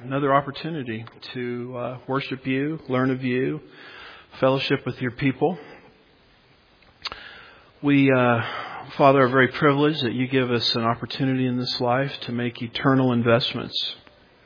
another opportunity to worship you, learn of you, fellowship with your people. We, Father, are very privileged that you give us an opportunity in this life to make eternal investments.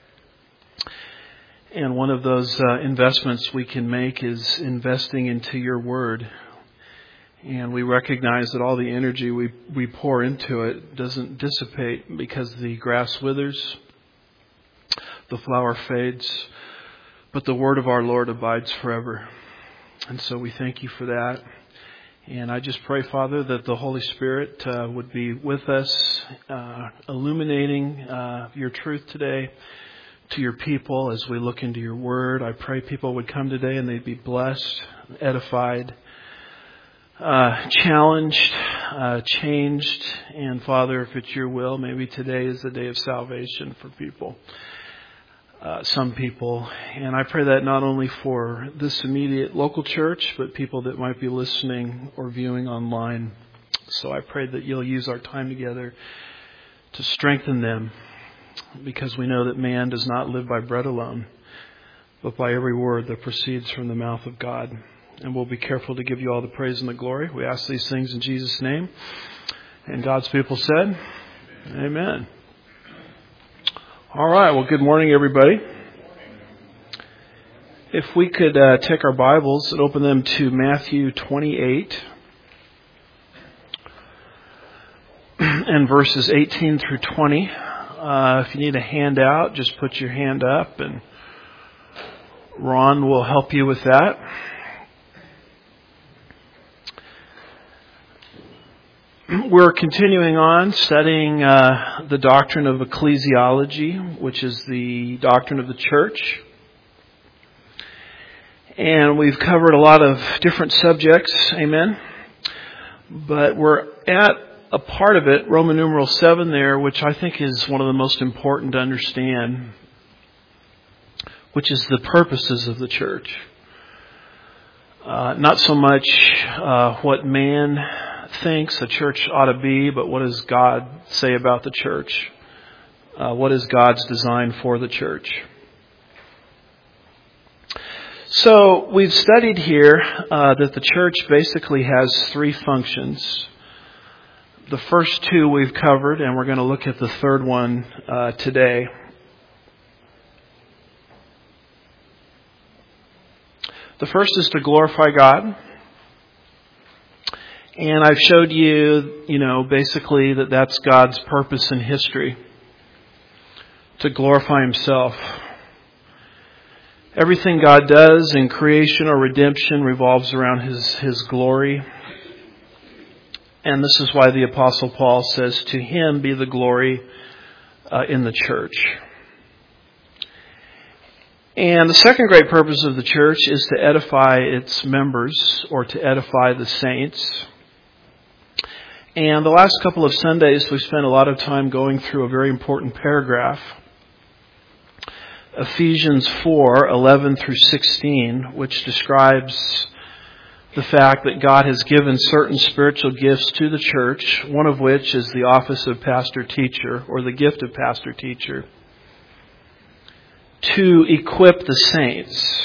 And one of those investments we can make is investing into your word. And we recognize that all the energy we pour into it doesn't dissipate because the grass withers, the flower fades, but the word of our Lord abides forever. And so we thank you for that. And I just pray, Father, that the Holy Spirit would be with us, illuminating your truth today to your people as we look into your word. I pray people would come today and they'd be blessed, edified, challenged, changed. And Father, if it's your will, maybe today is the day of salvation for people. Some people. And I pray that not only for this immediate local church, but people that might be listening or viewing online. So I pray that you'll use our time together to strengthen them, because we know that man does not live by bread alone, but by every word that proceeds from the mouth of God. And we'll be careful to give you all the praise and the glory. We ask these things in Jesus' name. And God's people said, Amen. All right. Well, good morning, everybody. If we could take our Bibles and open them to Matthew 28 and verses 18 through 20. If you need a handout, just put your hand up and Ron will help you with that. We're continuing on studying the doctrine of ecclesiology, which is the doctrine of the church. And we've covered a lot of different subjects, amen. But we're at a part of it, Roman numeral 7 there, which I think is one of the most important to understand, which is the purposes of the church. Not so much what man thinks a church ought to be, but what does God say about the church? What is God's design for the church? So we've studied here that the church basically has three functions. The first two we've covered, and we're going to look at the third one today. The first is to glorify God. And I've showed you, basically that that's God's purpose in history, to glorify Himself. Everything God does in creation or redemption revolves around His glory. And this is why the Apostle Paul says, to Him be the glory in the church. And the second great purpose of the church is to edify its members, or to edify the saints. And the last couple of Sundays, we spent a lot of time going through a very important paragraph. Ephesians 4:11 through 16, which describes the fact that God has given certain spiritual gifts to the church, one of which is the office of pastor-teacher, or the gift of pastor-teacher, to equip the saints.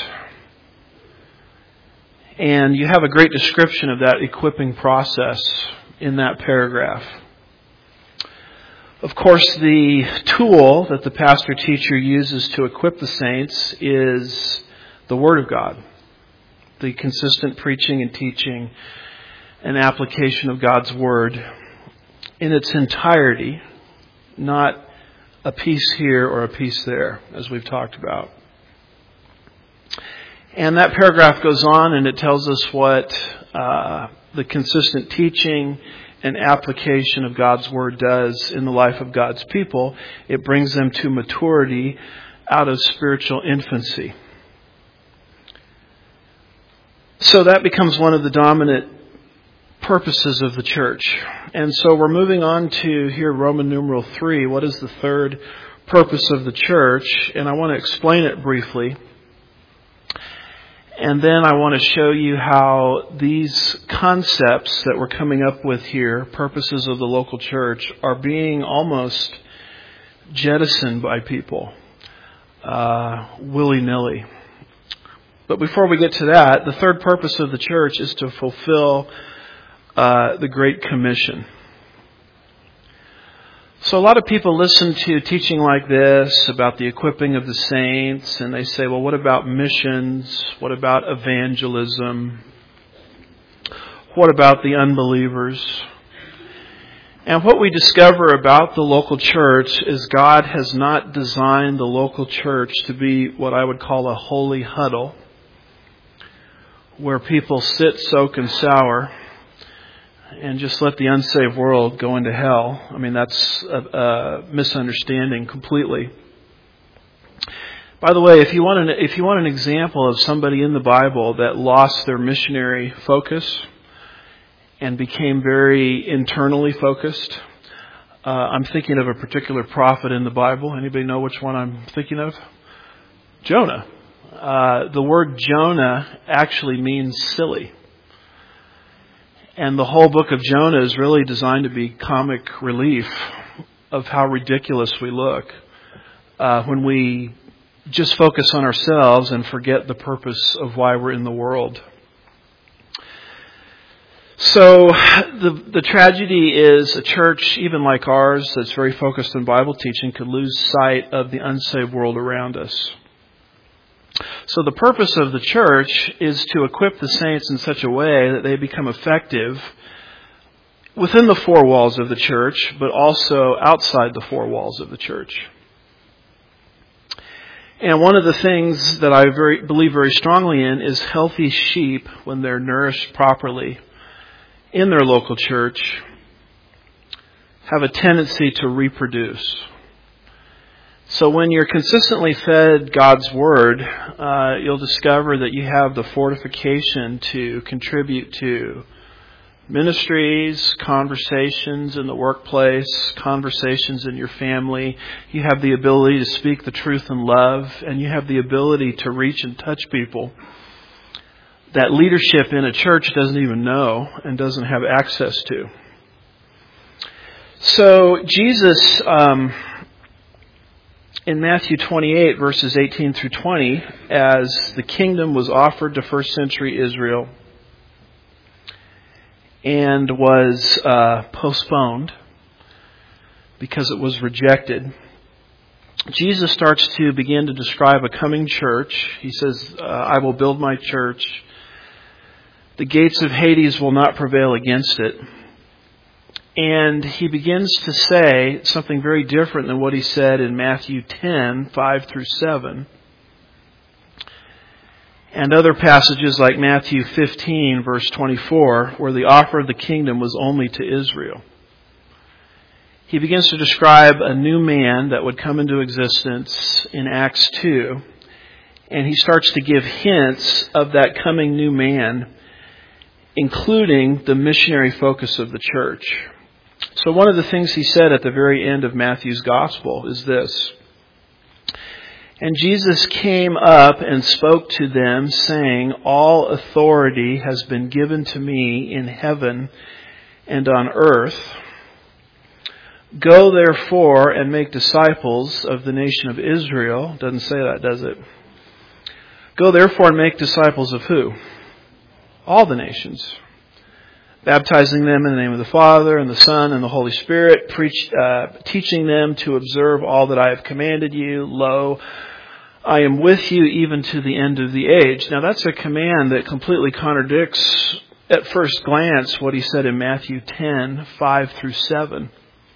And you have a great description of that equipping process in that paragraph. Of course, the tool that the pastor-teacher uses to equip the saints is the Word of God. The consistent preaching and teaching and application of God's Word in its entirety, not a piece here or a piece there, as we've talked about. And that paragraph goes on and it tells us what the consistent teaching and application of God's Word does in the life of God's people. It brings them to maturity out of spiritual infancy. So that becomes one of the dominant purposes of the church. And so we're moving on to here Roman numeral 3. What is the third purpose of the church? And I want to explain it briefly. And then I want to show you how these concepts that we're coming up with here, purposes of the local church, are being almost jettisoned by people. willy-nilly. But before we get to that, the third purpose of the church is to fulfill the Great Commission. So a lot of people listen to teaching like this about the equipping of the saints, and they say, well, what about missions? What about evangelism? What about the unbelievers? And what we discover about the local church is God has not designed the local church to be what I would call a holy huddle, where people sit, soak, and sour, and just let the unsaved world go into hell. I mean, that's a misunderstanding completely. By the way, if you want an example of somebody in the Bible that lost their missionary focus and became very internally focused, I'm thinking of a particular prophet in the Bible. Anybody know which one I'm thinking of? Jonah. The word Jonah actually means silly. And the whole book of Jonah is really designed to be comic relief of how ridiculous we look when we just focus on ourselves and forget the purpose of why we're in the world. So the tragedy is a church, even like ours, that's very focused on Bible teaching, could lose sight of the unsaved world around us. So the purpose of the church is to equip the saints in such a way that they become effective within the four walls of the church, but also outside the four walls of the church. And one of the things that I believe very strongly in is healthy sheep, when they're nourished properly in their local church, have a tendency to reproduce. So when you're consistently fed God's Word, you'll discover that you have the fortification to contribute to ministries, conversations in the workplace, conversations in your family. You have the ability to speak the truth in love, and you have the ability to reach and touch people that leadership in a church doesn't even know and doesn't have access to. So Jesus, in Matthew 28, verses 18 through 20, as the kingdom was offered to first century Israel and was postponed because it was rejected, Jesus starts to begin to describe a coming church. He says, I will build my church. The gates of Hades will not prevail against it. And he begins to say something very different than what he said in Matthew 10, 5 through 7. And other passages like Matthew 15, verse 24, where the offer of the kingdom was only to Israel. He begins to describe a new man that would come into existence in Acts 2. And he starts to give hints of that coming new man, including the missionary focus of the church. So one of the things he said at the very end of Matthew's gospel is this: And Jesus came up and spoke to them, saying, All authority has been given to me in heaven and on earth. Go therefore and make disciples of the nation of Israel. Doesn't say that, does it? Go therefore and make disciples of who? All the nations. Baptizing them in the name of the Father and the Son and the Holy Spirit, teaching them to observe all that I have commanded you. Lo, I am with you even to the end of the age. Now that's a command that completely contradicts at first glance what he said in Matthew 10, 5 through 7.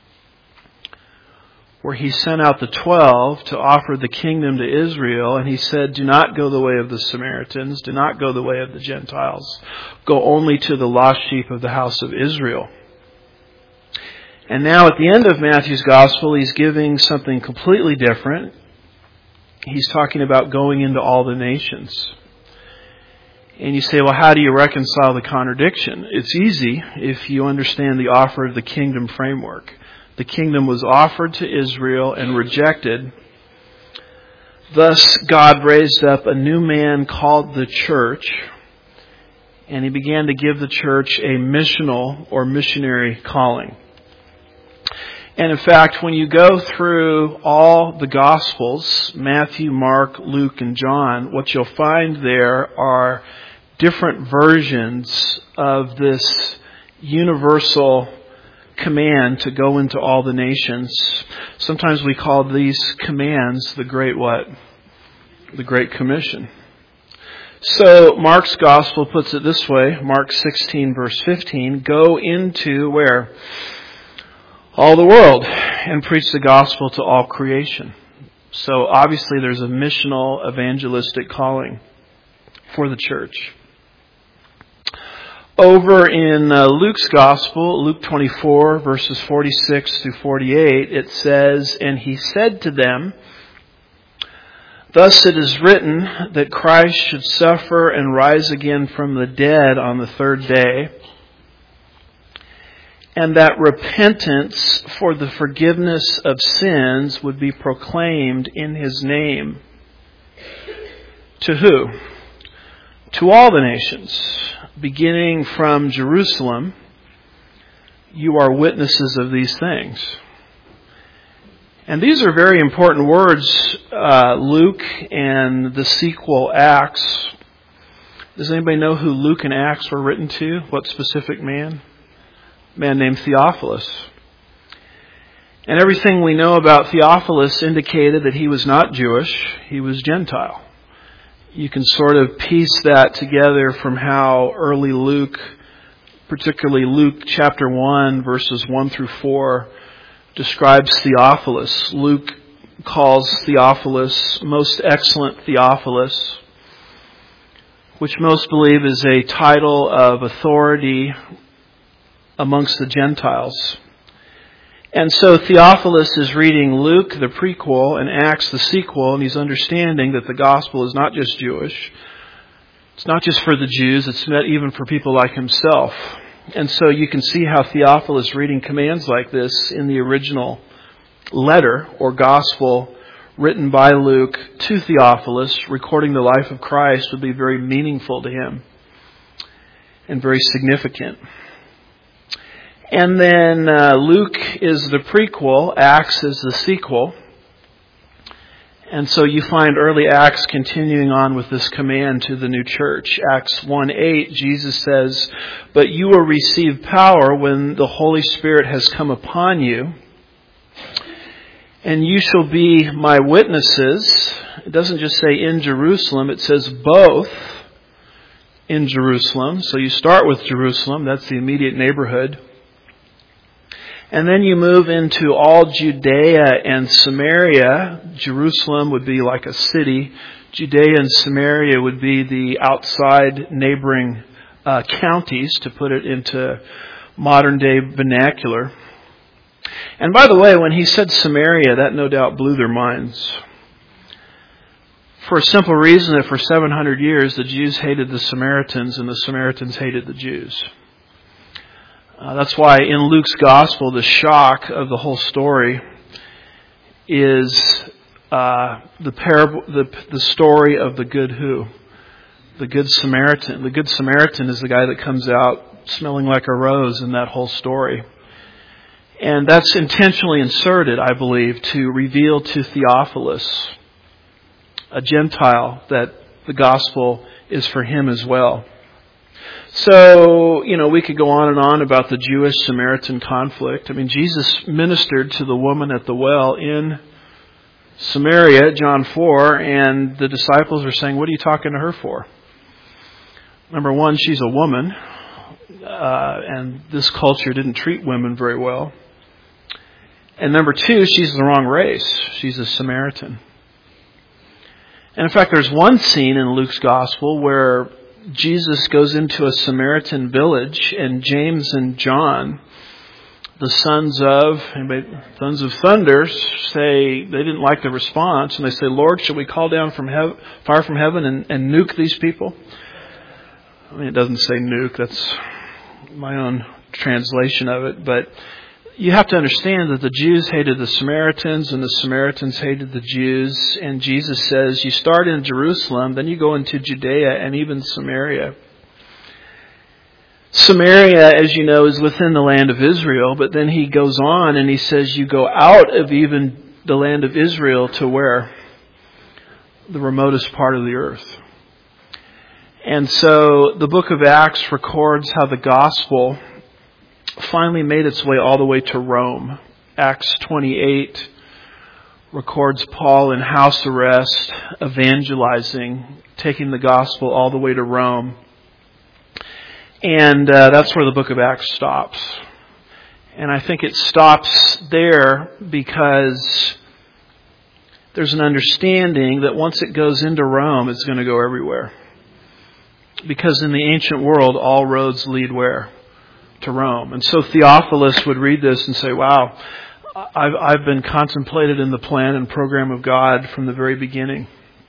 Where he sent out the 12 to offer the kingdom to Israel, and he said, do not go the way of the Samaritans, do not go the way of the Gentiles, go only to the lost sheep of the house of Israel. And now at the end of Matthew's gospel, he's giving something completely different. He's talking about going into all the nations. And you say, well, how do you reconcile the contradiction? It's easy if you understand the offer of the kingdom framework. The kingdom was offered to Israel and rejected. Thus, God raised up a new man called the church, and he began to give the church a missional or missionary calling. And in fact, when you go through all the Gospels, Matthew, Mark, Luke, and John, what you'll find there are different versions of this universal command to go into all the nations. Sometimes we call these commands the Great what? The Great Commission. So Mark's Gospel puts it this way, Mark 16 verse 15, go into where? All the world and preach the gospel to all creation. So obviously there's a missional evangelistic calling for the church. Over in Luke's Gospel, Luke 24 verses 46 through 48, it says, and he said to them, thus it is written that Christ should suffer and rise again from the dead on the third day, and that repentance for the forgiveness of sins would be proclaimed in his name. To who? To all the nations, beginning from Jerusalem. You are witnesses of these things. And these are very important words, Luke and the sequel Acts. Does anybody know who Luke and Acts were written to? What specific man? A man named Theophilus. And everything we know about Theophilus indicated that he was not Jewish, he was Gentile. You can sort of piece that together from how early Luke, particularly Luke chapter 1, verses 1 through 4, describes Theophilus. Luke calls Theophilus most excellent Theophilus, which most believe is a title of authority amongst the Gentiles. And so Theophilus is reading Luke, the prequel, and Acts, the sequel, and he's understanding that the gospel is not just Jewish. It's not just for the Jews, it's meant even for people like himself. And so you can see how Theophilus reading commands like this in the original letter or gospel written by Luke to Theophilus, recording the life of Christ, would be very meaningful to him and very significant. And then Luke is the prequel, Acts is the sequel. And so you find early Acts continuing on with this command to the new church. Acts 1:8, Jesus says, but you will receive power when the Holy Spirit has come upon you, and you shall be my witnesses. It doesn't just say in Jerusalem, it says both in Jerusalem. So you start with Jerusalem, that's the immediate neighborhood. And then you move into all Judea and Samaria. Jerusalem would be like a city. Judea and Samaria would be the outside neighboring counties, to put it into modern day vernacular. And by the way, when he said Samaria, that no doubt blew their minds. For a simple reason that for 700 years the Jews hated the Samaritans and the Samaritans hated the Jews. That's why in Luke's Gospel, the shock of the whole story is the story of the good who? The Good Samaritan. The Good Samaritan is the guy that comes out smelling like a rose in that whole story. And that's intentionally inserted, I believe, to reveal to Theophilus, a Gentile, that the Gospel is for him as well. So, we could go on and on about the Jewish-Samaritan conflict. I mean, Jesus ministered to the woman at the well in Samaria, John 4, and the disciples are saying, what are you talking to her for? Number one, she's a woman, and this culture didn't treat women very well. And number two, she's the wrong race. She's a Samaritan. And in fact, there's one scene in Luke's Gospel where Jesus goes into a Samaritan village, and James and John, the sons of thunder, say they didn't like the response, and they say, Lord, should we call down fire from heaven and nuke these people? I mean, it doesn't say nuke, that's my own translation of it, but you have to understand that the Jews hated the Samaritans and the Samaritans hated the Jews. And Jesus says, you start in Jerusalem, then you go into Judea and even Samaria. Samaria, as you know, is within the land of Israel, but then he goes on and he says you go out of even the land of Israel to where? The remotest part of the earth. And so the book of Acts records how the gospel finally made its way all the way to Rome. Acts 28 records Paul in house arrest, evangelizing, taking the gospel all the way to Rome. And that's where the book of Acts stops. And I think it stops there because there's an understanding that once it goes into Rome, it's going to go everywhere. Because in the ancient world, all roads lead where? To Rome. And so Theophilus would read this and say, wow, I've been contemplated in the plan and program of God from the very beginning.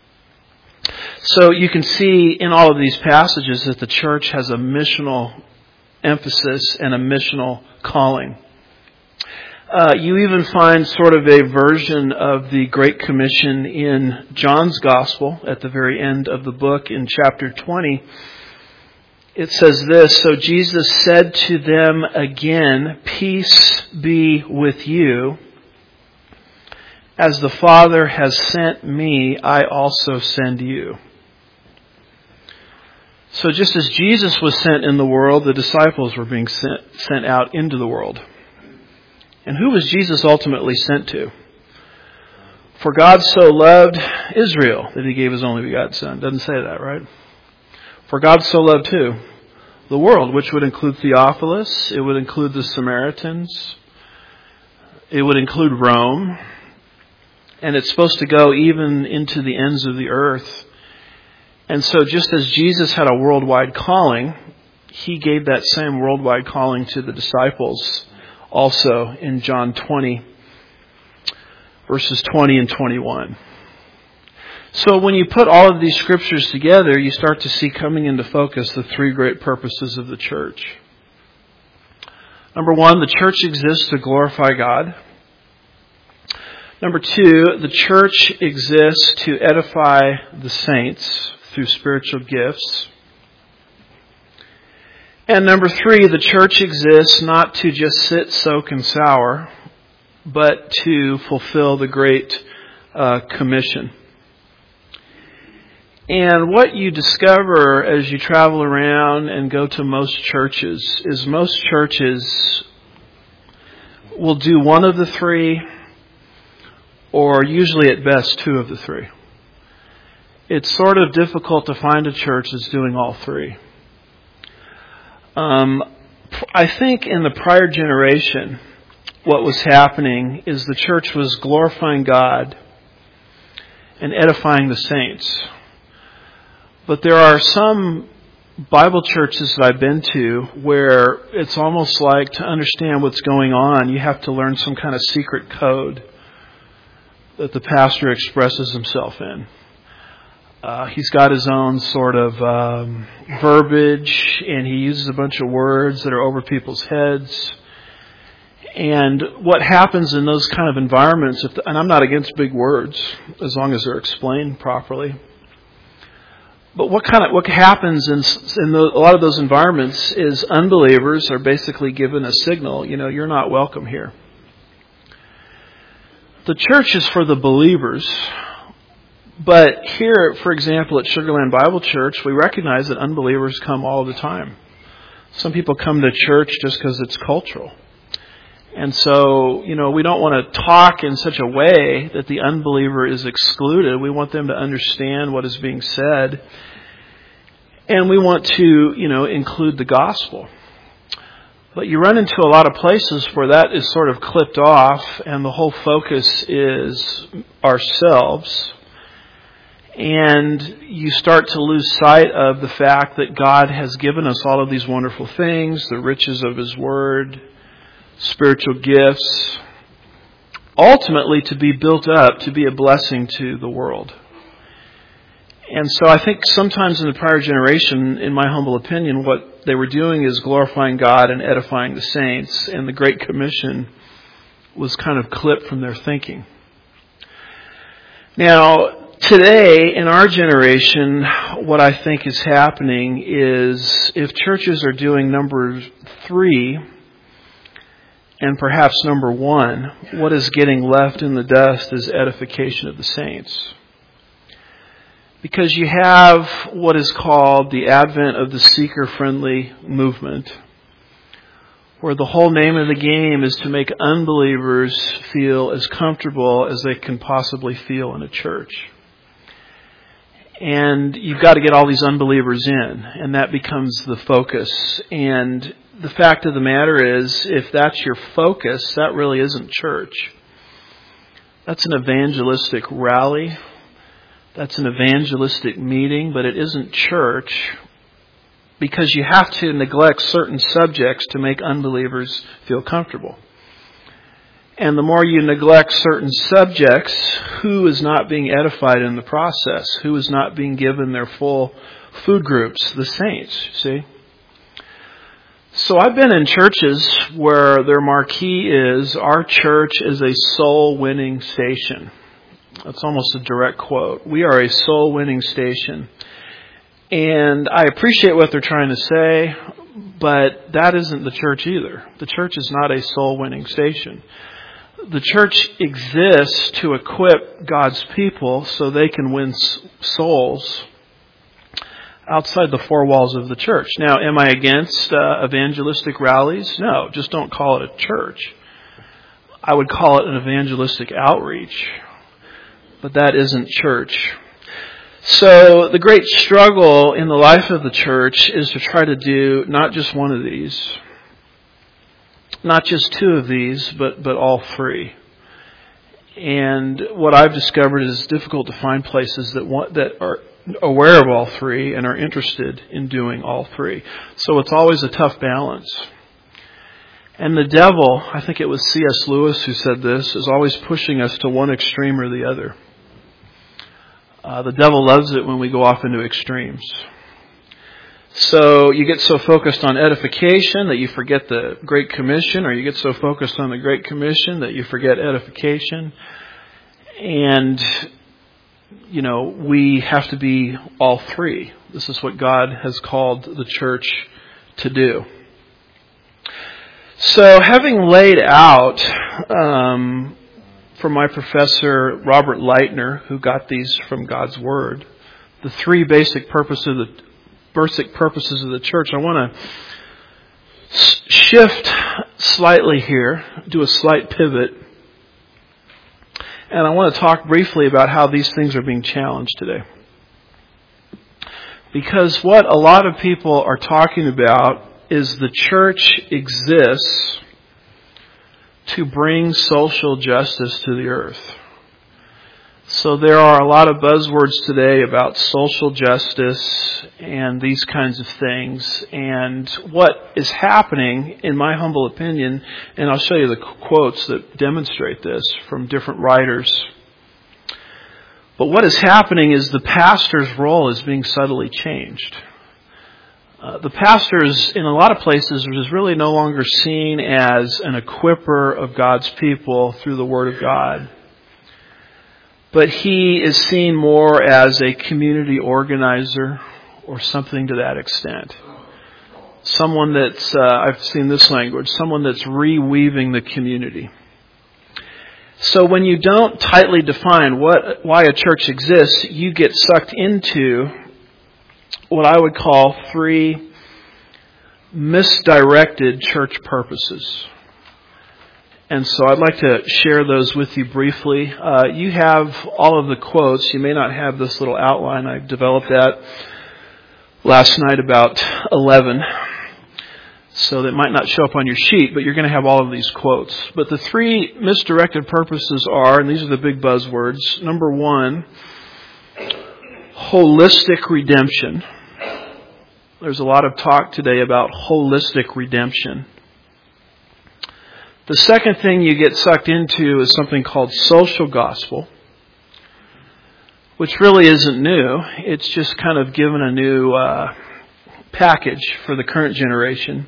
So you can see in all of these passages that the church has a missional emphasis and a missional calling. You even find sort of a version of the Great Commission in John's Gospel at the very end of the book in chapter 20. It says this, "So Jesus said to them again, 'Peace be with you. As the Father has sent me, I also send you.'" So just as Jesus was sent in the world, the disciples were being sent out into the world. And who was Jesus ultimately sent to? "For God so loved Israel that he gave his only begotten Son." Doesn't say that, right? For God so loved who? The world, which would include Theophilus. It would include the Samaritans. It would include Rome. And it's supposed to go even into the ends of the earth. And so just as Jesus had a worldwide calling, he gave that same worldwide calling to the disciples also in John 20, verses 20 and 21. So when you put all of these scriptures together, you start to see coming into focus the three great purposes of the church. Number one, the church exists to glorify God. Number two, the church exists to edify the saints through spiritual gifts. And number three, the church exists not to just sit, soak, and sour, but to fulfill the Great Commission. And what you discover as you travel around and go to most churches is most churches will do one of the three, or usually at best two of the three. It's sort of difficult to find a church that's doing all three. I think in the prior generation, what was happening is the church was glorifying God and edifying the saints. But there are some Bible churches that I've been to where it's almost like to understand what's going on, you have to learn some kind of secret code that the pastor expresses himself in. He's got his own sort of verbiage, and he uses a bunch of words that are over people's heads. And what happens in those kind of environments, and I'm not against big words as long as they're explained properly. But what happens in a lot of those environments is unbelievers are basically given a signal, you're not welcome here. The church is for the believers. But here, for example, at Sugar Land Bible Church, we recognize that unbelievers come all the time. Some people come to church just because it's cultural. And so, we don't want to talk in such a way that the unbeliever is excluded. We want them to understand what is being said. And we want to, include the gospel. But you run into a lot of places where that is sort of clipped off and the whole focus is ourselves. And you start to lose sight of the fact that God has given us all of these wonderful things, the riches of His Word, spiritual gifts, ultimately to be built up, to be a blessing to the world. And so I think sometimes in the prior generation, in my humble opinion, what they were doing is glorifying God and edifying the saints, and the Great Commission was kind of clipped from their thinking. Now, Today, in our generation, what I think is happening is if churches are doing number 3 and perhaps number 1, what is getting left in the dust is edification of the saints. Because you have what is called the advent of the seeker-friendly movement, where the whole name of the game is to make unbelievers feel as comfortable as they can possibly feel in a church. And you've got to get all these unbelievers in, and that becomes the focus. And the fact of the matter is, if that's your focus, that really isn't church. That's an evangelistic rally. That's an evangelistic meeting, but it isn't church, because you have to neglect certain subjects to make unbelievers feel comfortable. And the more you neglect certain subjects, who is not being edified in the process? Who is not being given their full food groups? The saints, see? So I've been in churches where their marquee is, our church is a soul-winning station. That's almost a direct quote. We are a soul-winning station. And I appreciate what they're trying to say, but that isn't the church either. The church is not a soul-winning station. The church exists to equip God's people so they can win souls outside the 4 walls of the church. Now, am I against evangelistic rallies? No, just don't call it a church. I would call it an evangelistic outreach, but that isn't church. So the great struggle in the life of the church is to try to do not just one of these, not just 2 of these, but all 3. And what I've discovered is it's difficult to find places that are aware of all 3 and are interested in doing all 3. So it's always a tough balance. And the devil, I think it was C.S. Lewis who said this, is always pushing us to one extreme or the other. The devil loves it when we go off into extremes. So you get so focused on edification that you forget the Great Commission, or you get so focused on the Great Commission that you forget edification. And, we have to be all 3. This is what God has called the church to do. So having laid out from my professor, Robert Leitner, who got these from God's Word, the 3 basic purposes of the church, I want to shift slightly here, do a slight pivot, and I want to talk briefly about how these things are being challenged today. Because what a lot of people are talking about is the church exists to bring social justice to the earth. So there are a lot of buzzwords today about social justice and these kinds of things. And what is happening, in my humble opinion, and I'll show you the quotes that demonstrate this from different writers. But what is happening is the pastor's role is being subtly changed. The pastor is, in a lot of places, is really no longer seen as an equipper of God's people through the Word of God. But he is seen more as a community organizer or something to that extent. Someone that's, I've seen this language, someone that's reweaving the community. So when you don't tightly define why a church exists, you get sucked into what I would call 3 misdirected church purposes. And so I'd like to share those with you briefly. You have all of the quotes. You may not have this little outline. I developed that last night about 11. So that might not show up on your sheet, but you're going to have all of these quotes. But the 3 misdirected purposes are, and these are the big buzzwords. Number 1, holistic redemption. There's a lot of talk today about holistic redemption. The second thing you get sucked into is something called social gospel, which really isn't new. It's just kind of given a new package for the current generation.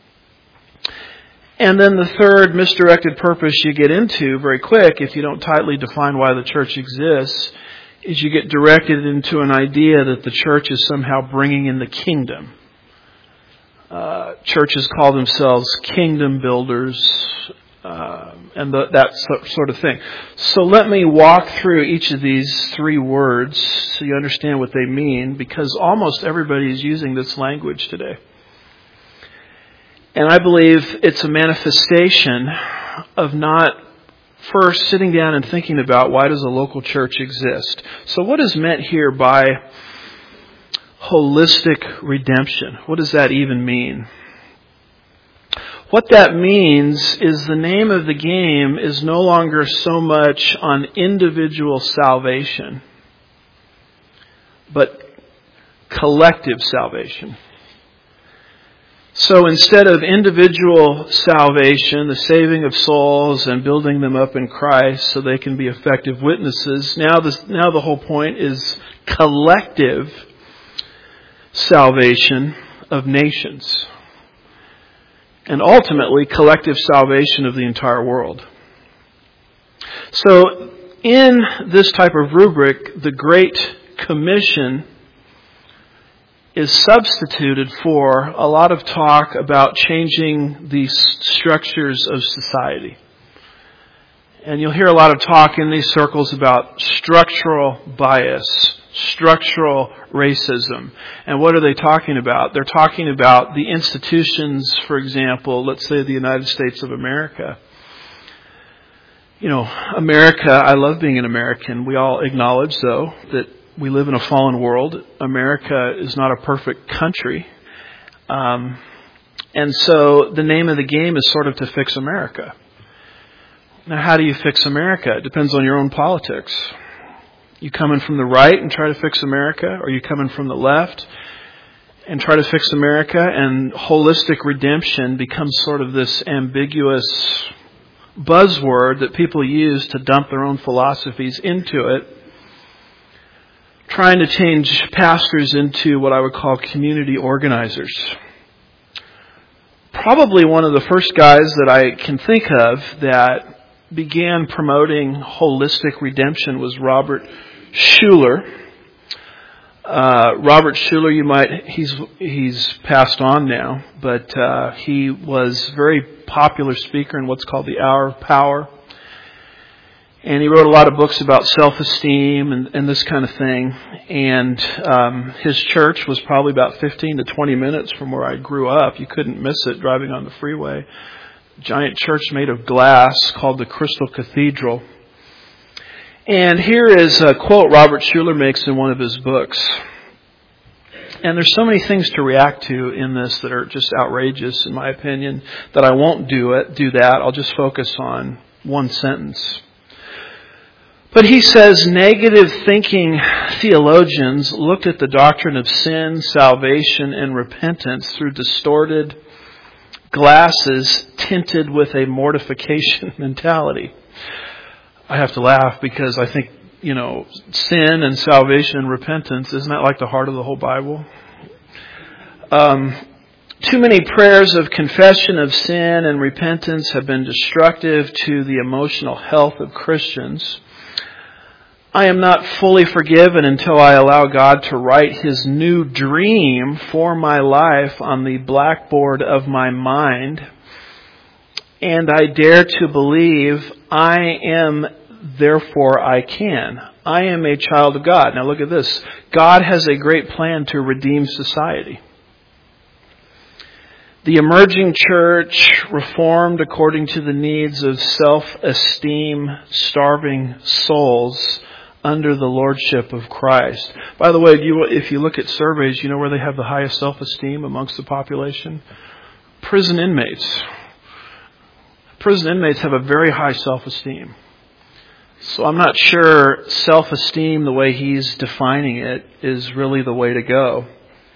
And then the third misdirected purpose you get into very quick, if you don't tightly define why the church exists, is you get directed into an idea that the church is somehow bringing in the kingdom. Churches call themselves kingdom builders, and that sort of thing. So let me walk through each of these three words so you understand what they mean, because almost everybody is using this language today. And I believe it's a manifestation of not first sitting down and thinking about why does a local church exist. So what is meant here by holistic redemption? What does that even mean? What that means is the name of the game is no longer so much on individual salvation, but collective salvation. So instead of individual salvation, the saving of souls and building them up in Christ so they can be effective witnesses, now the whole point is collective salvation of nations. And ultimately, collective salvation of the entire world. So, in this type of rubric, the Great Commission is substituted for a lot of talk about changing the structures of society. And you'll hear a lot of talk in these circles about structural bias, structural racism. And what are they talking about? They're talking about the institutions, for example, let's say the United States of America. You know, America, I love being an American. We all acknowledge, though, that we live in a fallen world. America is not a perfect country. And so the name of the game is sort of to fix America. Now, how do you fix America? It depends on your own politics. You coming from the right and try to fix America? Or you coming from the left and try to fix America? And holistic redemption becomes sort of this ambiguous buzzword that people use to dump their own philosophies into it, trying to change pastors into what I would call community organizers. Probably one of the first guys that I can think of that began promoting holistic redemption was Robert Schuller. Robert Schuller, he's passed on now, but he was a very popular speaker in what's called the Hour of Power. And he wrote a lot of books about self-esteem and this kind of thing. And his church was probably about 15 to 20 minutes from where I grew up. You couldn't miss it driving on the freeway. Giant church made of glass called the Crystal Cathedral. And here is a quote Robert Schuller makes in one of his books. And there's so many things to react to in this that are just outrageous, in my opinion, that I won't do that. I'll just focus on one sentence. But he says, negative thinking theologians looked at the doctrine of sin, salvation, and repentance through distorted glasses tinted with a mortification mentality. I have to laugh because I think, sin and salvation and repentance, isn't that like the heart of the whole Bible? Too many prayers of confession of sin and repentance have been destructive to the emotional health of Christians. I am not fully forgiven until I allow God to write His new dream for my life on the blackboard of my mind. And I dare to believe I am, therefore I can. I am a child of God. Now look at this. God has a great plan to redeem society. The emerging church, reformed according to the needs of self-esteem, starving souls, under the lordship of Christ. By the way, if you look at surveys, you know where they have the highest self-esteem amongst the population? Prison inmates. Prison inmates have a very high self-esteem. So I'm not sure self-esteem, the way he's defining it, is really the way to go.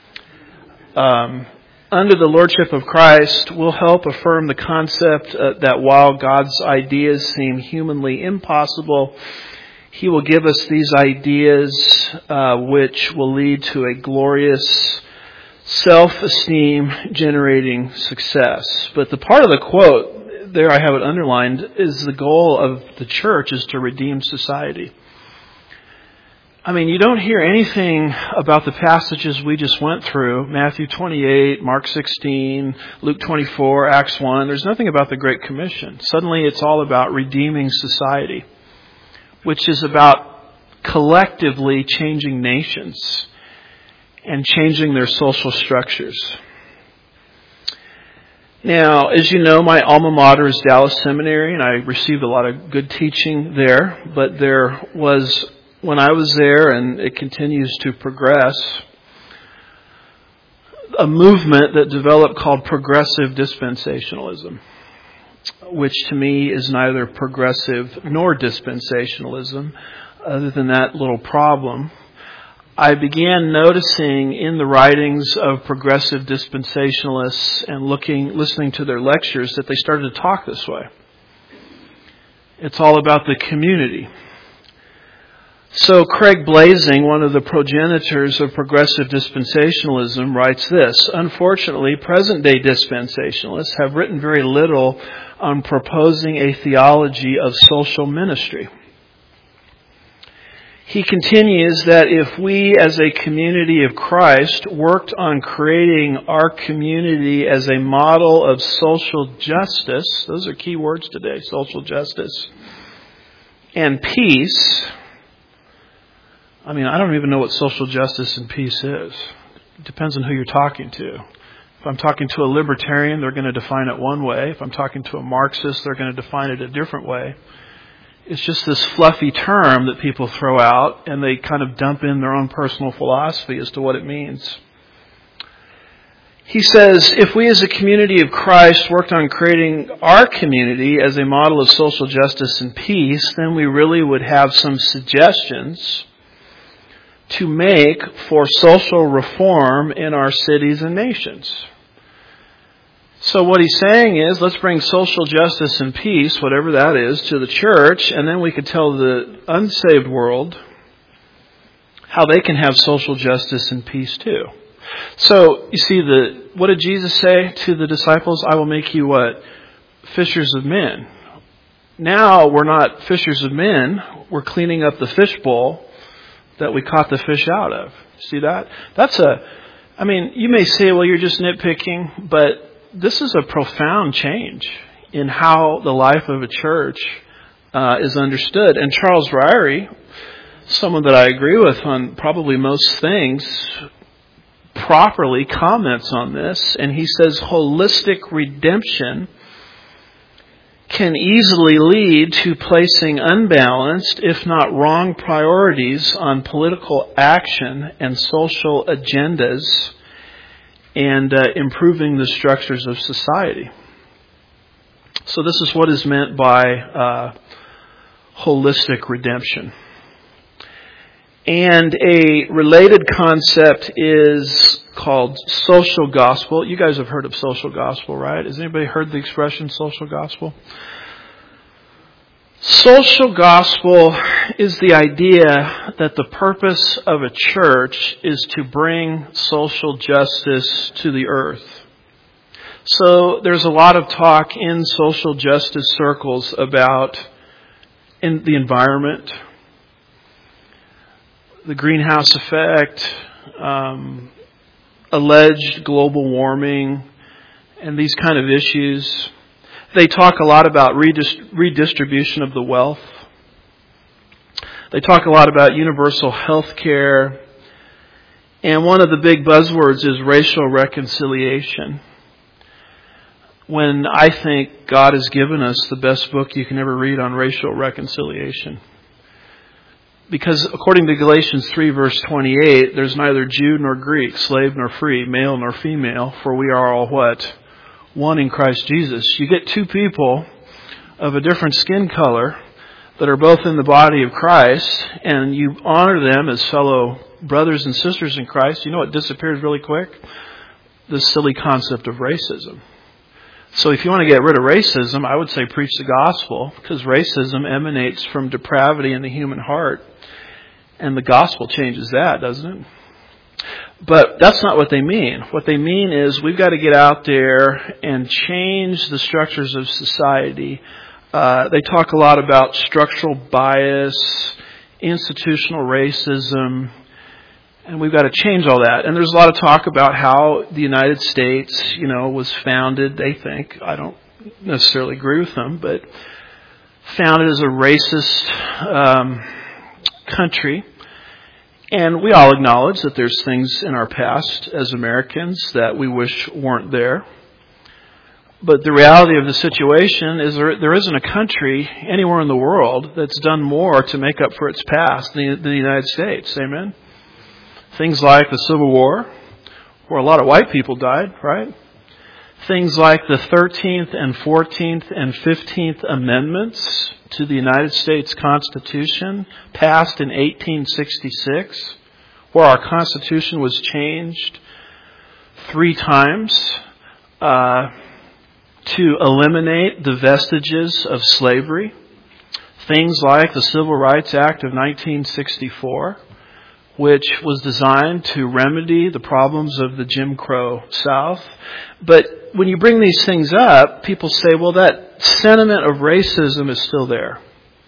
Under the lordship of Christ will help affirm the concept that while God's ideas seem humanly impossible, He will give us these ideas which will lead to a glorious self-esteem generating success. But the part of the quote, there I have it underlined, is the goal of the church is to redeem society. I mean, you don't hear anything about the passages we just went through, Matthew 28, Mark 16, Luke 24, Acts 1. There's nothing about the Great Commission. Suddenly it's all about redeeming society, which is about collectively changing nations and changing their social structures. Now, as you know, my alma mater is Dallas Seminary, and I received a lot of good teaching there, but there was, when I was there, and it continues to progress, a movement that developed called progressive dispensationalism, which to me is neither progressive nor dispensationalism, other than that little problem. I began noticing in the writings of progressive dispensationalists and listening to their lectures that they started to talk this way. It's all about the community. So Craig Blazing, one of the progenitors of progressive dispensationalism, writes this: unfortunately, present-day dispensationalists have written very little on proposing a theology of social ministry. He continues that if we as a community of Christ worked on creating our community as a model of social justice, those are key words today, social justice, and peace. I mean, I don't even know what social justice and peace is. It depends on who you're talking to. If I'm talking to a libertarian, they're going to define it one way. If I'm talking to a Marxist, they're going to define it a different way. It's just this fluffy term that people throw out, and they kind of dump in their own personal philosophy as to what it means. He says, if we as a community of Christ worked on creating our community as a model of social justice and peace, then we really would have some suggestions to make for social reform in our cities and nations. So what he's saying is, let's bring social justice and peace, whatever that is, to the church, and then we could tell the unsaved world how they can have social justice and peace too. So, you see, what did Jesus say to the disciples? I will make you what? Fishers of men. Now we're not fishers of men, we're cleaning up the fishbowl that we caught the fish out of. See that? You may say, well, you're just nitpicking, but this is a profound change in how the life of a church is understood. And Charles Ryrie, someone that I agree with on probably most things, properly comments on this. And he says holistic redemption can easily lead to placing unbalanced, if not wrong, priorities on political action and social agendas, and improving the structures of society. So this is what is meant by holistic redemption. And a related concept is called social gospel. You guys have heard of social gospel, right? Has anybody heard the expression social gospel? Social gospel is the idea that the purpose of a church is to bring social justice to the earth. So there's a lot of talk in social justice circles about in the environment, the greenhouse effect, alleged global warming, and these kind of issues. They talk a lot about redistribution of the wealth. They talk a lot about universal health care. And one of the big buzzwords is racial reconciliation. When I think God has given us the best book you can ever read on racial reconciliation. Because according to Galatians 3 verse 28, there's neither Jew nor Greek, slave nor free, male nor female, for we are all what? One in Christ Jesus. You get two people of a different skin color that are both in the body of Christ, and you honor them as fellow brothers and sisters in Christ. You know what disappears really quick? This silly concept of racism. So if you want to get rid of racism, I would say preach the gospel, because racism emanates from depravity in the human heart. And the gospel changes that, doesn't it? But that's not what they mean. What they mean is we've got to get out there and change the structures of society. They talk a lot about structural bias institutional racism, and we've got to change all that. And there's a lot of talk about how the United States, was founded, they think, I don't necessarily agree with them, but founded as a racist country. And we all acknowledge that there's things in our past as Americans that we wish weren't there. But the reality of the situation is there isn't a country anywhere in the world that's done more to make up for its past than the United States. Amen? Things like the Civil War, where a lot of white people died, right? Things like the 13th and 14th and 15th Amendments to the United States Constitution, passed in 1866, where our Constitution was changed 3 times to eliminate the vestiges of slavery. Things like the Civil Rights Act of 1964, which was designed to remedy the problems of the Jim Crow South. But when you bring these things up, people say, well, that sentiment of racism is still there.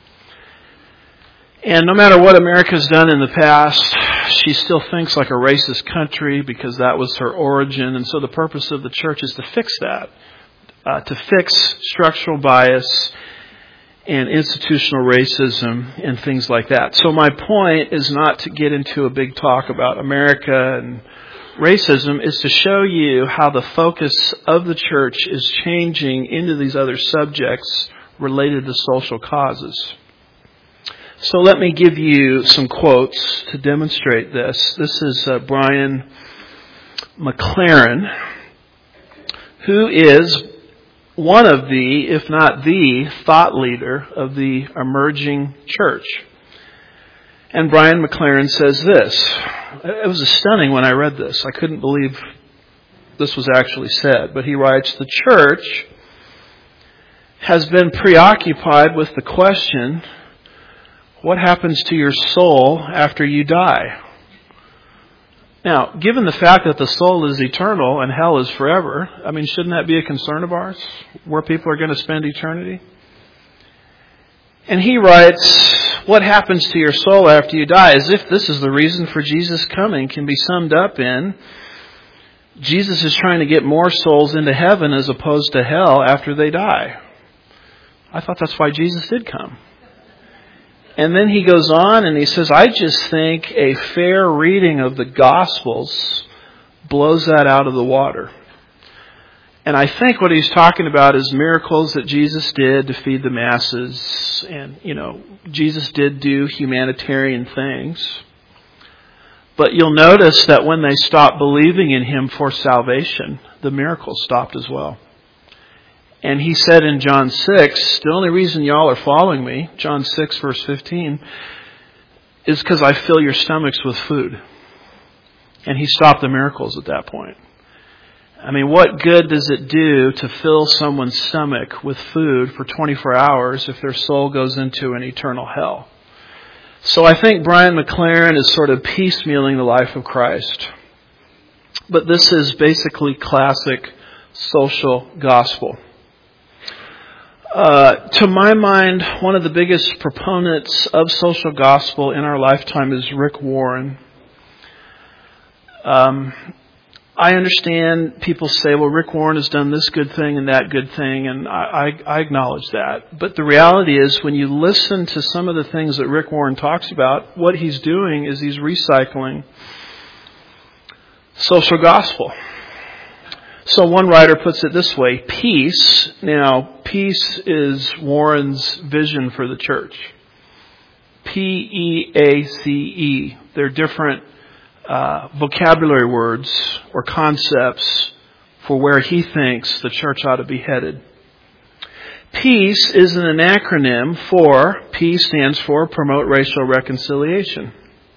And no matter what America's done in the past, she still thinks like a racist country because that was her origin. And so the purpose of the church is to fix that, to fix structural bias and institutional racism and things like that. So my point is not to get into a big talk about America and racism, is to show you how the focus of the church is changing into these other subjects related to social causes. So let me give you some quotes to demonstrate this. This is Brian McLaren, who is one of the, if not the, thought leader of the emerging church. And Brian McLaren says this. It was stunning when I read this. I couldn't believe this was actually said. But he writes, the church has been preoccupied with the question, what happens to your soul after you die? Now, given the fact that the soul is eternal and hell is forever, shouldn't that be a concern of ours, where people are going to spend eternity? And he writes, what happens to your soul after you die, as if this is the reason for Jesus' coming, can be summed up in, Jesus is trying to get more souls into heaven as opposed to hell after they die. I thought that's why Jesus did come. And then he goes on and he says, I just think a fair reading of the Gospels blows that out of the water. And I think what he's talking about is miracles that Jesus did to feed the masses. And, Jesus did do humanitarian things. But you'll notice that when they stopped believing in him for salvation, the miracles stopped as well. And he said in John 6, the only reason y'all are following me, John 6 verse 15, is because I fill your stomachs with food. And he stopped the miracles at that point. What good does it do to fill someone's stomach with food for 24 hours if their soul goes into an eternal hell? So I think Brian McLaren is sort of piecemealing the life of Christ. But this is basically classic social gospel. To my mind, one of the biggest proponents of social gospel in our lifetime is Rick Warren. I understand people say, well, Rick Warren has done this good thing and that good thing, and I acknowledge that. But the reality is, when you listen to some of the things that Rick Warren talks about, what he's doing is he's recycling social gospel. So one writer puts it this way, peace. Now, peace is Warren's vision for the church. P-E-A-C-E. They're different vocabulary words or concepts for where he thinks the church ought to be headed. Peace is an acronym for, P stands for Promote Racial Reconciliation.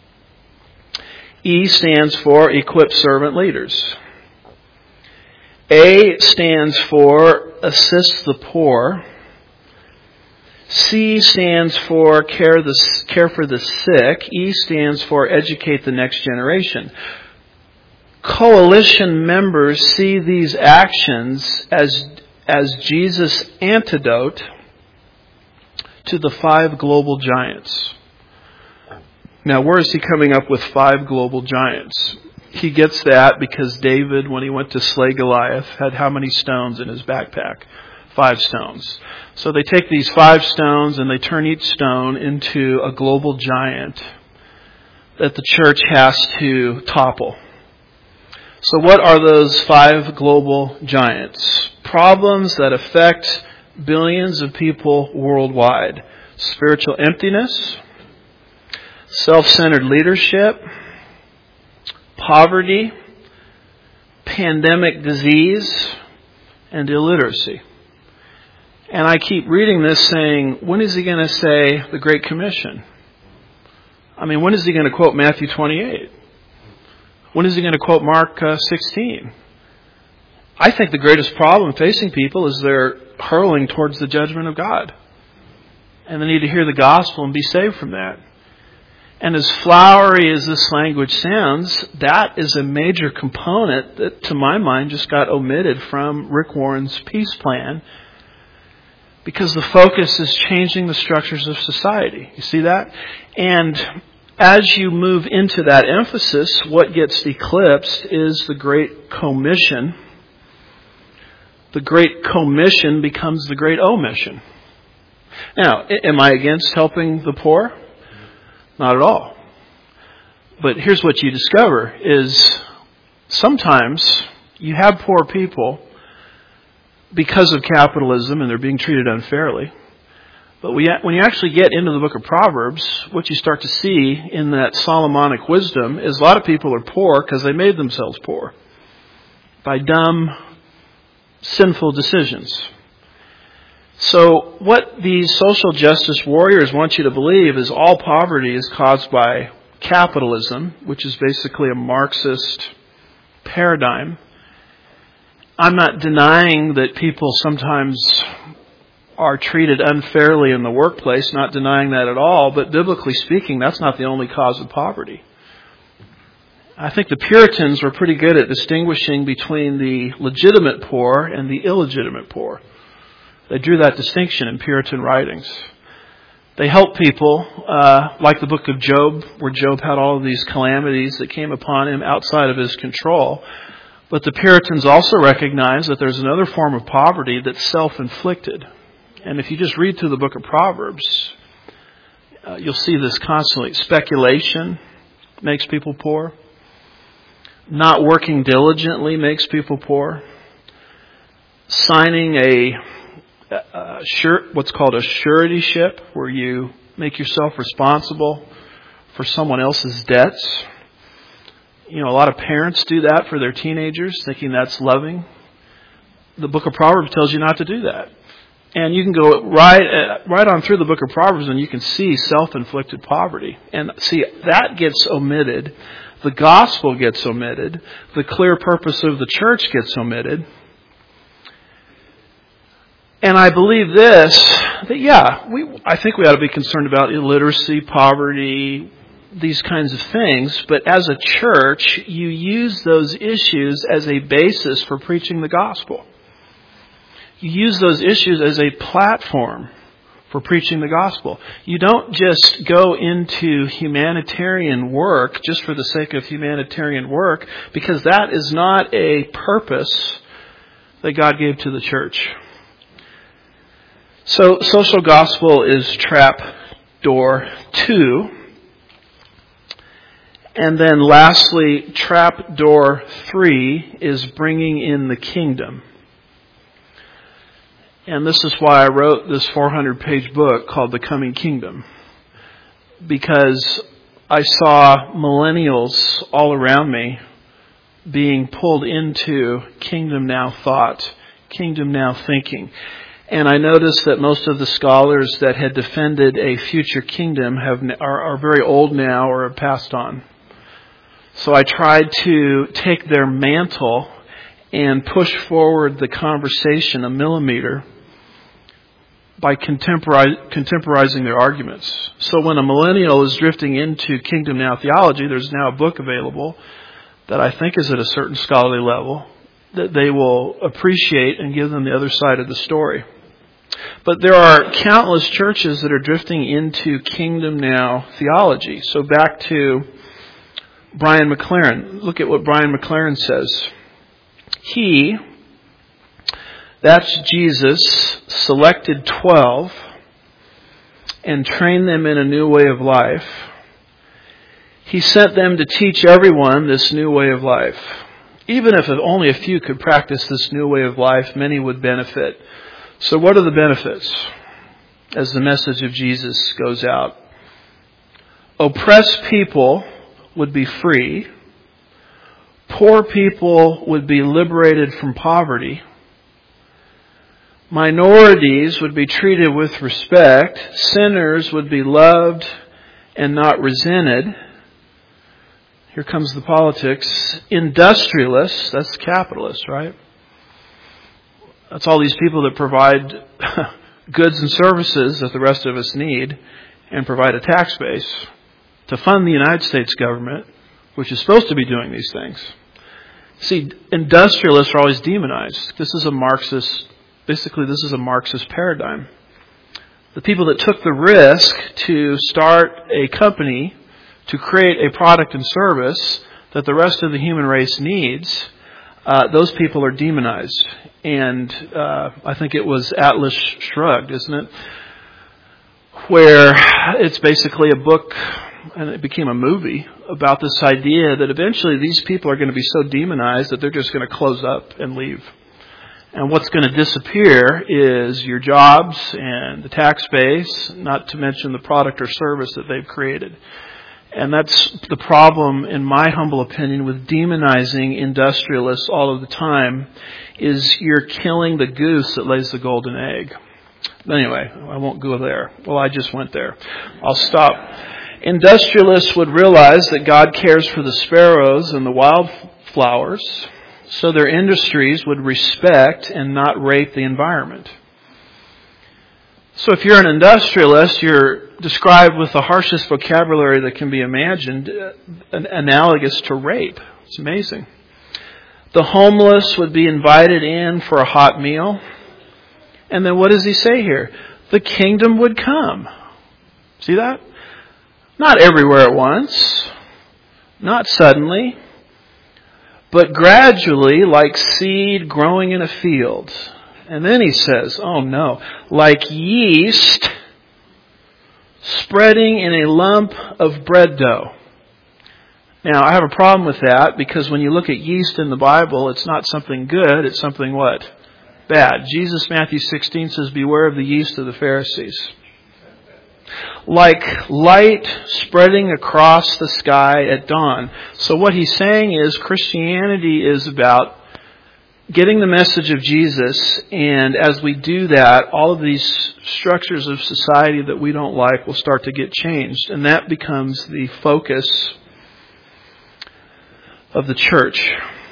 E stands for Equip Servant Leaders. A stands for Assist the Poor. C stands for Care for the Sick. E stands for Educate the Next Generation. Coalition members see these actions as Jesus' antidote to the 5 global giants. Now, where is he coming up with 5 global giants? He gets that because David, when he went to slay Goliath, had how many stones in his backpack? 5 stones. So they take these 5 stones and they turn each stone into a global giant that the church has to topple. So what are those 5 global giants? Problems that affect billions of people worldwide. Spiritual emptiness, self-centered leadership, poverty, pandemic disease, and illiteracy. And I keep reading this saying, when is he going to say the Great Commission? I mean, when is he going to quote Matthew 28? When is he going to quote Mark 16? I think the greatest problem facing people is they're hurling towards the judgment of God. And they need to hear the gospel and be saved from that. And as flowery as this language sounds, that is a major component that, to my mind, just got omitted from Rick Warren's peace plan, because the focus is changing the structures of society. You see that? And as you move into that emphasis, what gets eclipsed is the Great Commission. The Great Commission becomes the Great Omission. Now, am I against helping the poor? Not at all. But here's what you discover is sometimes you have poor people because of capitalism and they're being treated unfairly. But when you actually get into the book of Proverbs, what you start to see in that Solomonic wisdom is a lot of people are poor because they made themselves poor by dumb, sinful decisions. So what these social justice warriors want you to believe is all poverty is caused by capitalism, which is basically a Marxist paradigm. I'm not denying that people sometimes are treated unfairly in the workplace, not denying that at all, but biblically speaking, that's not the only cause of poverty. I think the Puritans were pretty good at distinguishing between the legitimate poor and the illegitimate poor. They drew that distinction in Puritan writings. They helped people, like the book of Job, where Job had all of these calamities that came upon him outside of his control. But the Puritans also recognized that there's another form of poverty that's self-inflicted. And if you just read through the book of Proverbs, you'll see this constantly. Speculation makes people poor. Not working diligently makes people poor. Signing what's called a suretyship, where you make yourself responsible for someone else's debts. You know, a lot of parents do that for their teenagers, thinking that's loving. The book of Proverbs tells you not to do that. And you can go right on through the book of Proverbs and you can see self-inflicted poverty. And see, that gets omitted. The gospel gets omitted. The clear purpose of the church gets omitted. And I believe this, that I think we ought to be concerned about illiteracy, poverty, these kinds of things. But as a church, you use those issues as a basis for preaching the gospel. You use those issues as a platform for preaching the gospel. You don't just go into humanitarian work just for the sake of humanitarian work, because that is not a purpose that God gave to the church. So social gospel is trap door 2. And then lastly, trap door 3 is bringing in the kingdom. And this is why I wrote this 400-page book called The Coming Kingdom. Because I saw millennials all around me being pulled into kingdom now thought, kingdom now thinking. And I noticed that most of the scholars that had defended a future kingdom are very old now or have passed on. So I tried to take their mantle and push forward the conversation a millimeter by contemporizing their arguments. So when a millennial is drifting into kingdom now theology, there's now a book available that I think is at a certain scholarly level that they will appreciate and give them the other side of the story. But there are countless churches that are drifting into kingdom now theology. So back to Brian McLaren. Look at what Brian McLaren says. He, that's Jesus, selected 12 and trained them in a new way of life. He sent them to teach everyone this new way of life. Even if only a few could practice this new way of life, many would benefit. So what are the benefits as the message of Jesus goes out? Oppressed people would be free. Poor people would be liberated from poverty. Minorities would be treated with respect. Sinners would be loved and not resented. Here comes the politics. Industrialists, that's capitalists, right? That's all these people that provide goods and services that the rest of us need and provide a tax base to fund the United States government, which is supposed to be doing these things. See, industrialists are always demonized. This is a Marxist paradigm. The people that took the risk to start a company to create a product and service that the rest of the human race needs, those people are demonized. And I think it was Atlas Shrugged, isn't it? Where it's basically a book, and it became a movie, about this idea that eventually these people are going to be so demonized that they're just going to close up and leave. And what's going to disappear is your jobs and the tax base, not to mention the product or service that they've created. And that's the problem, in my humble opinion, with demonizing industrialists all of the time, is you're killing the goose that lays the golden egg. But anyway, I won't go there. Well, I just went there. I'll stop. Industrialists would realize that God cares for the sparrows and the wildflowers, so their industries would respect and not rape the environment. So if you're an industrialist, you're described with the harshest vocabulary that can be imagined, analogous to rape. It's amazing. The homeless would be invited in for a hot meal. And then what does he say here? The kingdom would come. See that? Not everywhere at once. Not suddenly. But gradually, like seed growing in a field. And then he says, oh no, like yeast spreading in a lump of bread dough. Now, I have a problem with that because when you look at yeast in the Bible, it's not something good, it's something what? Bad. Jesus, Matthew 16 says, beware of the yeast of the Pharisees. Like light spreading across the sky at dawn. So what he's saying is Christianity is about getting the message of Jesus, and as we do that, all of these structures of society that we don't like will start to get changed, and that becomes the focus of the church.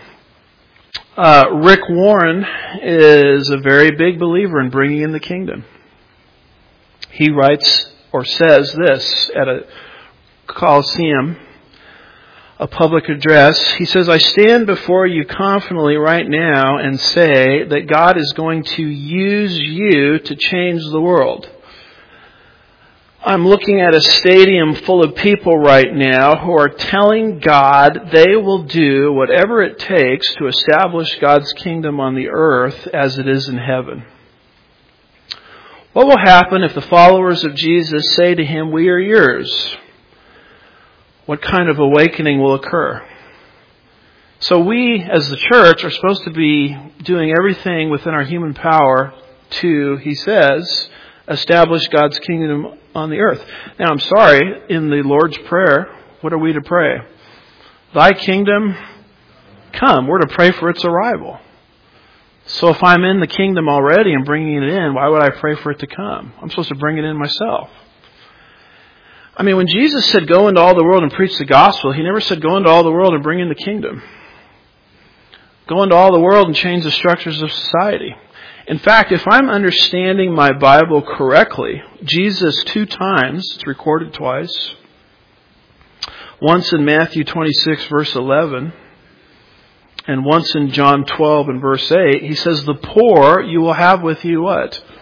Rick Warren is a very big believer in bringing in the kingdom. He writes or says this at a Coliseum, a public address. He says, I stand before you confidently right now and say that God is going to use you to change the world. I'm looking at a stadium full of people right now who are telling God they will do whatever it takes to establish God's kingdom on the earth as it is in heaven. What will happen if the followers of Jesus say to him, we are yours? What kind of awakening will occur? So we, as the church, are supposed to be doing everything within our human power to, he says, establish God's kingdom on the earth. Now, I'm sorry, in the Lord's Prayer, what are we to pray? Thy kingdom come. We're to pray for its arrival. So if I'm in the kingdom already and bringing it in, why would I pray for it to come? I'm supposed to bring it in myself. I mean, when Jesus said, go into all the world and preach the gospel, he never said, go into all the world and bring in the kingdom. Go into all the world and change the structures of society. In fact, if I'm understanding my Bible correctly, Jesus 2 times, it's recorded twice, once in Matthew 26, verse 11, and once in John 12 and verse 8, he says, the poor you will have with you what?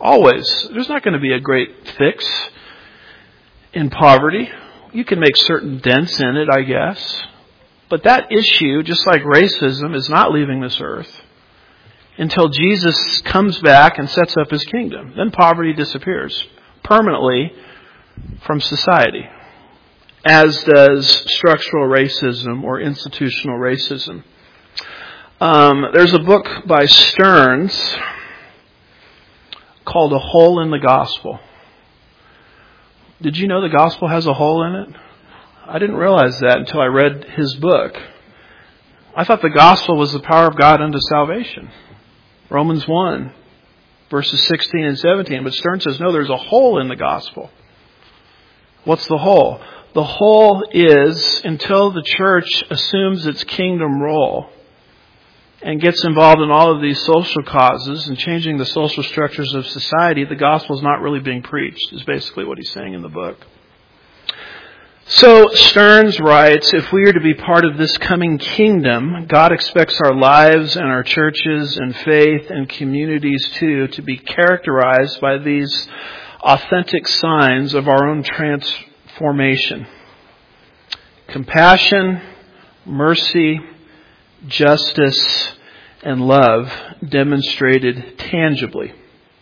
Always. There's not going to be a great fix in poverty. You can make certain dents in it, I guess. But that issue, just like racism, is not leaving this earth until Jesus comes back and sets up his kingdom. Then poverty disappears permanently from society, as does structural racism or institutional racism. There's a book by Stearns called A Hole in the Gospel. Did you know the gospel has a hole in it? I didn't realize that until I read his book. I thought the gospel was the power of God unto salvation. Romans 1, verses 16 and 17. But Stearns says, no, there's a hole in the gospel. What's the hole? The hole is, until the church assumes its kingdom role and gets involved in all of these social causes and changing the social structures of society, the gospel is not really being preached, is basically what he's saying in the book. So Stearns writes, if we are to be part of this coming kingdom, God expects our lives and our churches and faith and communities too to be characterized by these authentic signs of our own transformation. Compassion, mercy, justice, and love demonstrated tangibly.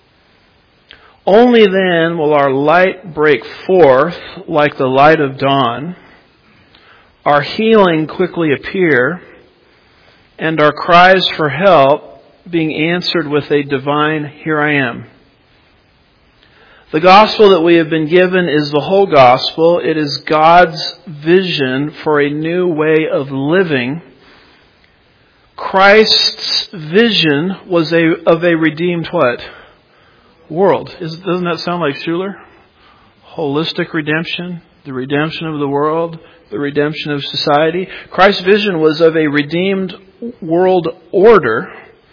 Only then will our light break forth like the light of dawn, our healing quickly appear, and our cries for help being answered with a divine, here I am. The gospel that we have been given is the whole gospel. It is God's vision for a new way of living. Christ's vision was of a redeemed what? World. Doesn't that sound like Schuller? Holistic redemption, the redemption of the world, the redemption of society. Christ's vision was of a redeemed world order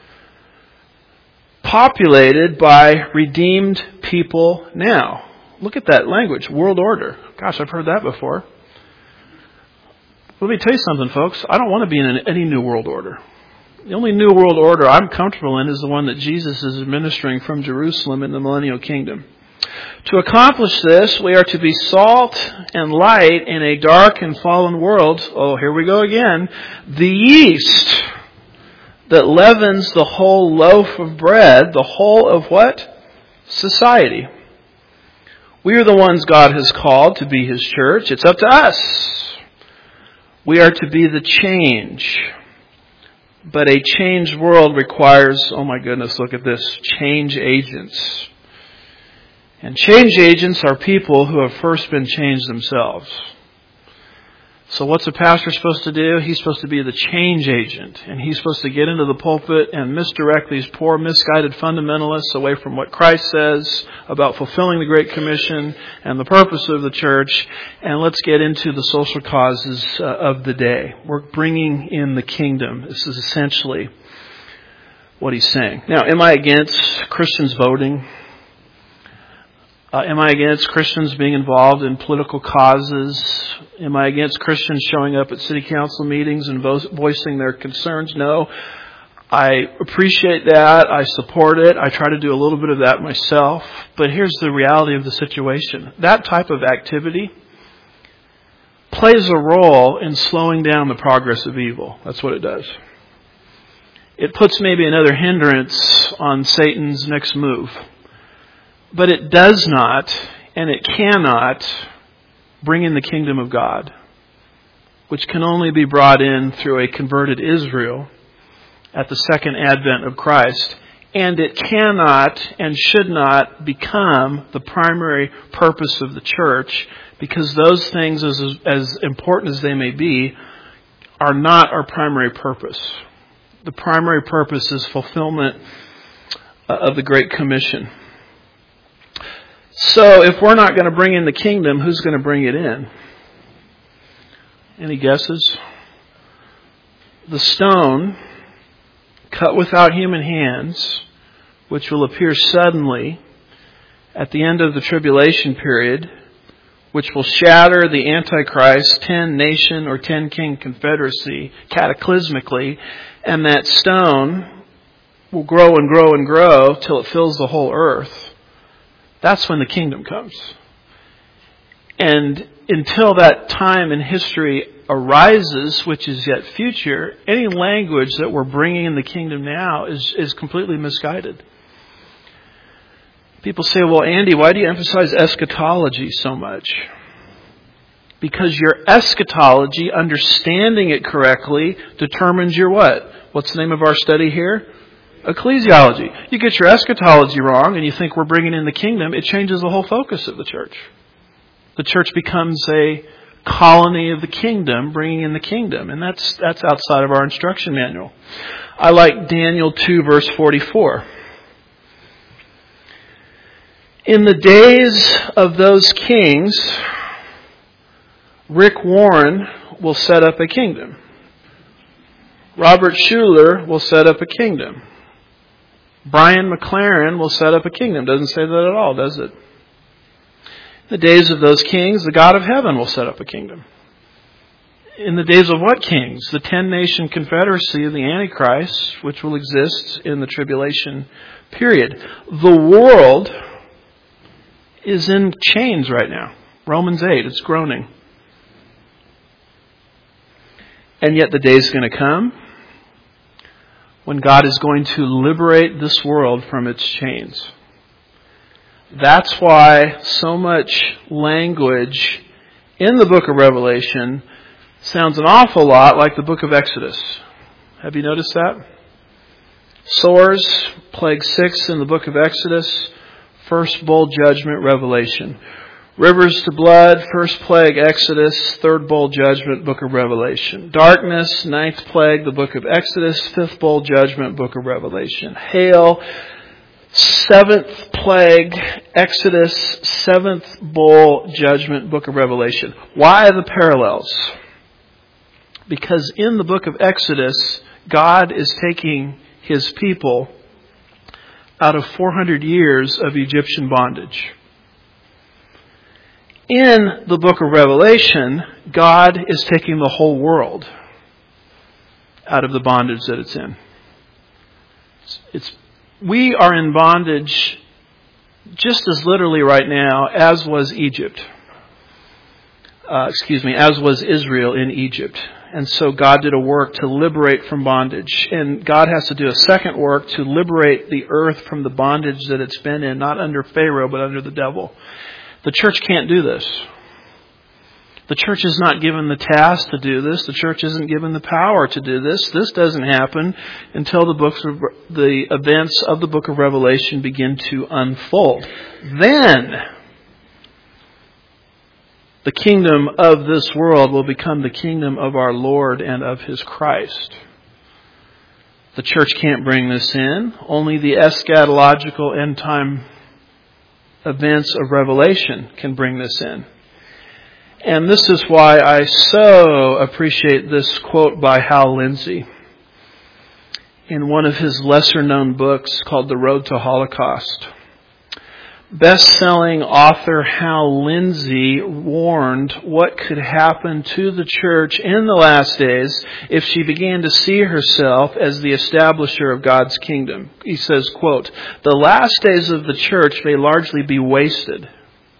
populated by redeemed people now. Look at that language, world order. Gosh, I've heard that before. Let me tell you something, folks. I don't want to be in any new world order. The only new world order I'm comfortable in is the one that Jesus is administering from Jerusalem in the millennial kingdom. To accomplish this, we are to be salt and light in a dark and fallen world. Oh, here we go again. The yeast that leavens the whole loaf of bread, the whole of what? Society. We are the ones God has called to be His church. It's up to us. We are to be the change. But a changed world requires, oh my goodness, look at this, change agents. And change agents are people who have first been changed themselves. So what's a pastor supposed to do? He's supposed to be the change agent. And he's supposed to get into the pulpit and misdirect these poor, misguided fundamentalists away from what Christ says about fulfilling the Great Commission and the purpose of the church. And let's get into the social causes of the day. We're bringing in the kingdom. This is essentially what he's saying. Now, am I against Christians voting? Am I against Christians being involved in political causes? Am I against Christians showing up at city council meetings and voicing their concerns? No. I appreciate that. I support it. I try to do a little bit of that myself. But here's the reality of the situation. That type of activity plays a role in slowing down the progress of evil. That's what it does. It puts maybe another hindrance on Satan's next move. But it does not, and it cannot, bring in the kingdom of God, which can only be brought in through a converted Israel at the second advent of Christ. And it cannot and should not become the primary purpose of the church, because those things, as important as they may be, are not our primary purpose. The primary purpose is fulfillment of the Great Commission. So if we're not going to bring in the kingdom, who's going to bring it in? Any guesses? The stone, cut without human hands, which will appear suddenly at the end of the tribulation period, which will shatter the Antichrist 10-nation or 10-king confederacy cataclysmically, and that stone will grow and grow and grow till it fills the whole earth. That's when the kingdom comes. And until that time in history arises, which is yet future, any language that we're bringing in the kingdom now is completely misguided. People say, well, Andy, why do you emphasize eschatology so much? Because your eschatology, understanding it correctly, determines your what? What's the name of our study here? Ecclesiology. You get your eschatology wrong and you think we're bringing in the kingdom, it changes the whole focus of the church. The church becomes a colony of the kingdom, bringing in the kingdom. And that's outside of our instruction manual. I like Daniel 2, verse 44. In the days of those kings, Rick Warren will set up a kingdom. Robert Schuller will set up a kingdom. Brian McLaren will set up a kingdom. Doesn't say that at all, does it? In the days of those kings, the God of heaven will set up a kingdom. In the days of what kings? The 10-nation confederacy of the Antichrist, which will exist in the tribulation period. The world is in chains right now. Romans 8, it's groaning. And yet the day is going to come when God is going to liberate this world from its chains. That's why so much language in the book of Revelation sounds an awful lot like the book of Exodus. Have you noticed that? Sores, plague 6 in the book of Exodus, first bowl judgment, Revelation. Rivers to blood, first plague, Exodus, third bowl judgment, book of Revelation. Darkness, 9th plague, the book of Exodus, 5th bowl judgment, book of Revelation. Hail, 7th plague, Exodus, 7th bowl judgment, book of Revelation. Why the parallels? Because in the book of Exodus, God is taking His people out of 400 years of Egyptian bondage. In the book of Revelation, God is taking the whole world out of the bondage that it's in. We are in bondage just as literally right now as was Egypt. As was Israel in Egypt. And so God did a work to liberate from bondage. And God has to do a second work to liberate the earth from the bondage that it's been in, not under Pharaoh, but under the devil. The church can't do this. The church is not given the task to do this. The church isn't given the power to do this. This doesn't happen until the events of the book of Revelation begin to unfold. Then the kingdom of this world will become the kingdom of our Lord and of His Christ. The church can't bring this in. Only the eschatological end time events of Revelation can bring this in. And this is why I so appreciate this quote by Hal Lindsey in one of his lesser-known books called The Road to Holocaust. Best-selling author Hal Lindsey warned what could happen to the church in the last days if she began to see herself as the establisher of God's kingdom. He says, quote, "The last days of the church may largely be wasted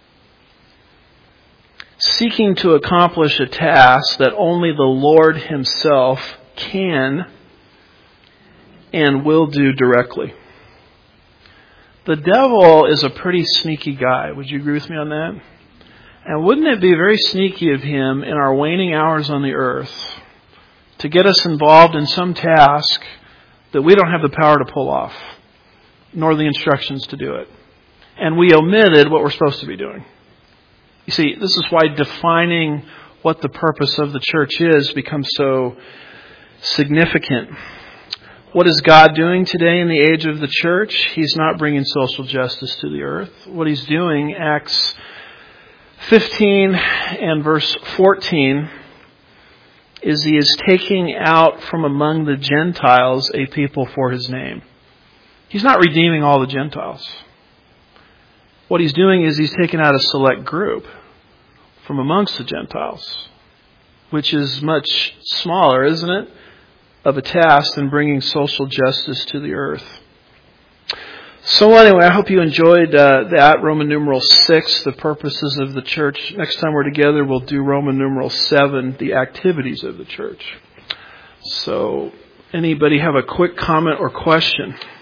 seeking to accomplish a task that only the Lord Himself can and will do directly." The devil is a pretty sneaky guy. Would you agree with me on that? And wouldn't it be very sneaky of him in our waning hours on the earth to get us involved in some task that we don't have the power to pull off, nor the instructions to do it? And we omitted what we're supposed to be doing. You see, this is why defining what the purpose of the church is becomes so significant. What is God doing today in the age of the church? He's not bringing social justice to the earth. What He's doing, Acts 15 and verse 14, is He is taking out from among the Gentiles a people for His name. He's not redeeming all the Gentiles. What He's doing is He's taking out a select group from amongst the Gentiles, which is much smaller, isn't it, of a task than bringing social justice to the earth. So anyway, I hope you enjoyed that, Roman numeral 6, the purposes of the church. Next time we're together, we'll do Roman numeral 7, the activities of the church. So anybody have a quick comment or question?